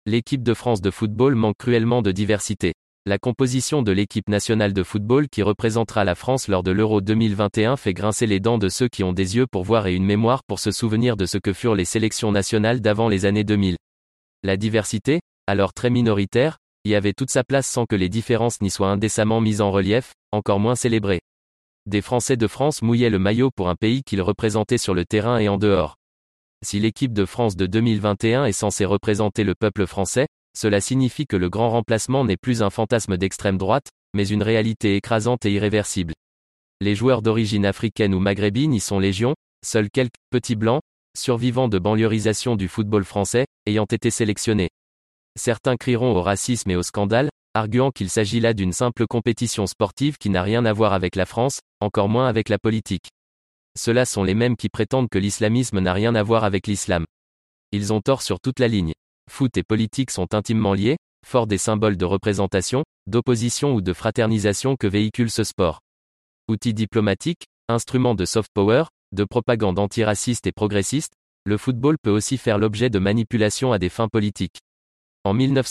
L'équipe de France de football manque cruellement de diversité. La composition de l'équipe nationale de football qui représentera la France lors de l'Euro 2021 fait grincer les dents de ceux qui ont des yeux pour voir et une mémoire pour se souvenir de ce que furent les sélections nationales d'avant les années 2000. La diversité, alors très minoritaire, y avait toute sa place sans que les différences n'y soient indécemment mises en relief, encore moins célébrées. Des Français de France mouillaient le maillot pour un pays qu'ils représentaient sur le terrain et en dehors. Si l'équipe de France de 2021 est censée représenter le peuple français, cela signifie que le grand remplacement n'est plus un fantasme d'extrême droite, mais une réalité écrasante et irréversible. Les joueurs d'origine africaine ou maghrébine y sont légion, seuls quelques petits blancs, survivants de banlieusisation du football français, ayant été sélectionnés. Certains crieront au racisme et au scandale, arguant qu'il s'agit là d'une simple compétition sportive qui n'a rien à voir avec la France, encore moins avec la politique. Ceux-là sont les mêmes qui prétendent que l'islamisme n'a rien à voir avec l'islam. Ils ont tort sur toute la ligne. Foot et politique sont intimement liés, forts des symboles de représentation, d'opposition ou de fraternisation que véhicule ce sport. Outil diplomatique, instrument de soft power, de propagande antiraciste et progressiste, le football peut aussi faire l'objet de manipulations à des fins politiques. En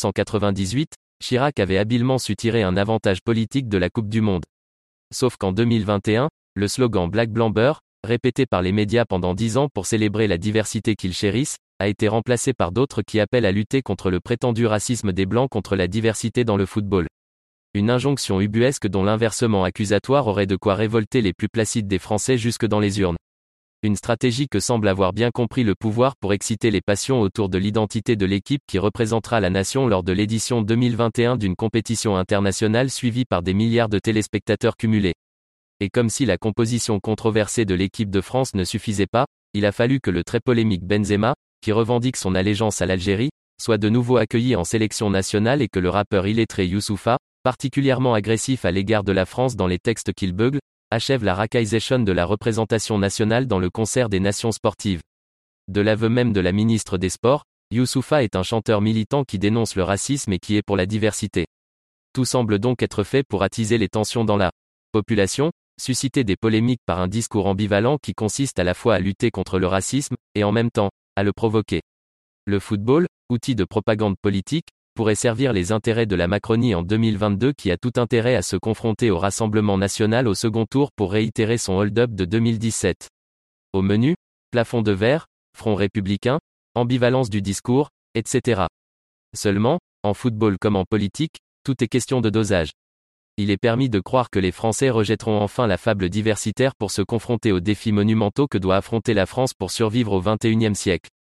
1998, Chirac avait habilement su tirer un avantage politique de la Coupe du Monde. Sauf qu'en 2021, le slogan Black Blanc Beurre, répété par les médias pendant 10 ans pour célébrer la diversité qu'ils chérissent, a été remplacé par d'autres qui appellent à lutter contre le prétendu racisme des Blancs contre la diversité dans le football. Une injonction ubuesque dont l'inversement accusatoire aurait de quoi révolter les plus placides des Français jusque dans les urnes. Une stratégie que semble avoir bien compris le pouvoir pour exciter les passions autour de l'identité de l'équipe qui représentera la nation lors de l'édition 2021 d'une compétition internationale suivie par des milliards de téléspectateurs cumulés. Et comme si la composition controversée de l'équipe de France ne suffisait pas, il a fallu que le très polémique Benzema, qui revendique son allégeance à l'Algérie, soit de nouveau accueilli en sélection nationale et que le rappeur illettré Youssoupha, particulièrement agressif à l'égard de la France dans les textes qu'il beugle, achève la racaillisation de la représentation nationale dans le concert des nations sportives. De l'aveu même de la ministre des Sports, Youssoupha est un chanteur militant qui dénonce le racisme et qui est pour la diversité. Tout semble donc être fait pour attiser les tensions dans la population, susciter des polémiques par un discours ambivalent qui consiste à la fois à lutter contre le racisme, et en même temps, à le provoquer. Le football, outil de propagande politique, pourrait servir les intérêts de la Macronie en 2022 qui a tout intérêt à se confronter au Rassemblement national au second tour pour réitérer son hold-up de 2017. Au menu, plafond de verre, front républicain, ambivalence du discours, etc. Seulement, en football comme en politique, tout est question de dosage. Il est permis de croire que les Français rejetteront enfin la fable diversitaire pour se confronter aux défis monumentaux que doit affronter la France pour survivre au XXIe siècle.